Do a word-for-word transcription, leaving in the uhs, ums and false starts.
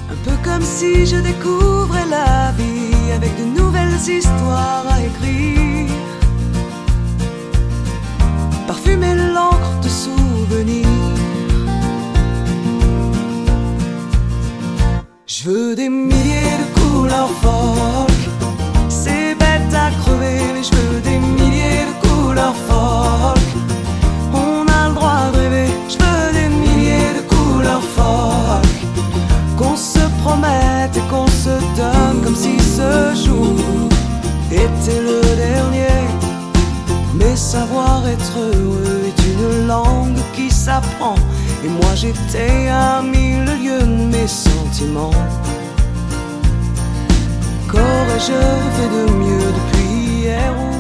Un peu comme si je découvrais la vie avec de nouvelles histoires à écrire. Parfumer l'encre de souvenirs. Je veux des milliers de couleurs folles. C'est bête à crever, mais je veux des milliers de couleurs folles. On a le droit de rêver. Je veux des milliers de couleurs folles. Qu'on se promette et qu'on se donne comme si ce jour était le dernier. Mais savoir être heureux est une langue qui s'apprend. Et moi j'étais à mille lieues de mes sentiments. Qu'aurais-je fait de mieux depuis hier?